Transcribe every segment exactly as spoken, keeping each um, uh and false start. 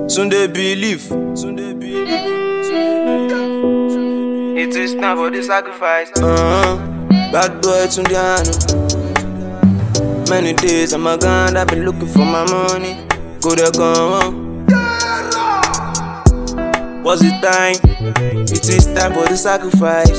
Sunday believe. Sunday believe. It is time for the sacrifice. Uh-huh. Bad boy Tunde Anu. Many days I'm a gun, I've been looking for my money. Go there, come on. What's it time? It is time for the sacrifice.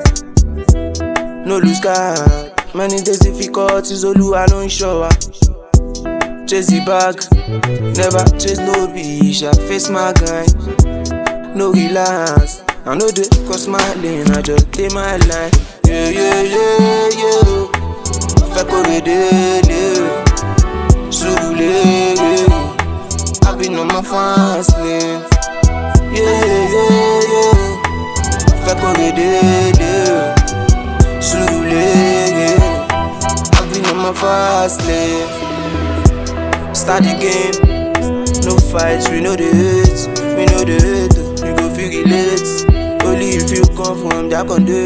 No lose God. Many days difficulties, Oluwa no show up. Chase the bag, never chase no bitch. I face my guy, no relax. I know they cross my lane, I just take my line. Yeah, yeah, yeah, yeah. Feko redele, surule, yeah. I've been on my fast lane. Yeah, yeah, yeah, yeah. Feko redele, surule, yeah. I've been on my fast lane. Start the game, no fights, we know the hate, we know the hate, we go figure late. Only if you come from that country.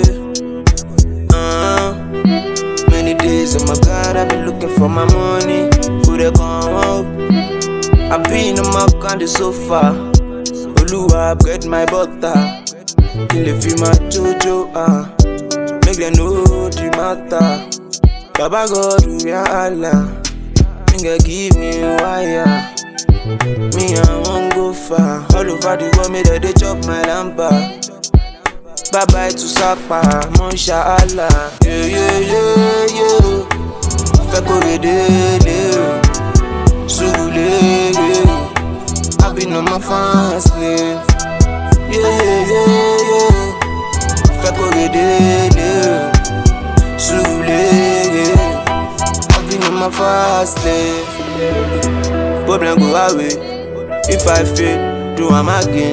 Uh, many days, oh my God, I've been looking for my money. Could they come out? I've been on my candy so far. Oluwa, upgrade my butter. Kill if you my jojo, ah. Uh. Make them know the matter. Baba God, we are Allah. Nigga give me wire. Me I won't go far. All over the world, me that they chop my lampa. Bye bye to Sapa, Monsha Allah. Yeah yeah yeah yeah. Feko redele, surule yeah. I've been on my fast lane. Yeah yeah yeah yeah. Feko redele, surule yeah. My fast lane. Problem go away. If I fail, do I'm again.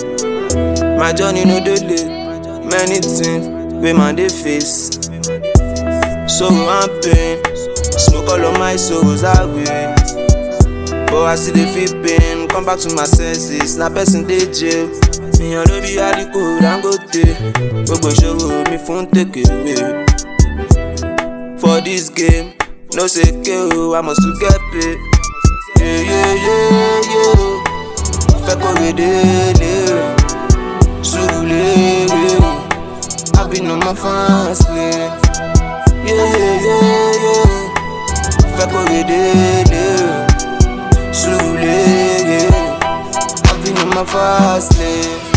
My journey no delay. Many things we man they face. Sorrow and pain. Smoke all of my sorrows away. But I see the feel pain. Come back to my senses. Na person dey jail. Me and love you all the code and go there. Gbogbo ṣòro mi fún take away. For this game. No say K.O. I must to get paid. Yeah, yeah, yeah, yeah. Feko redele, surule, yeah. I've been on my fast lane. Yeah, yeah, yeah, yeah. Feko redele, surule, yeah. I've been on my fast lane.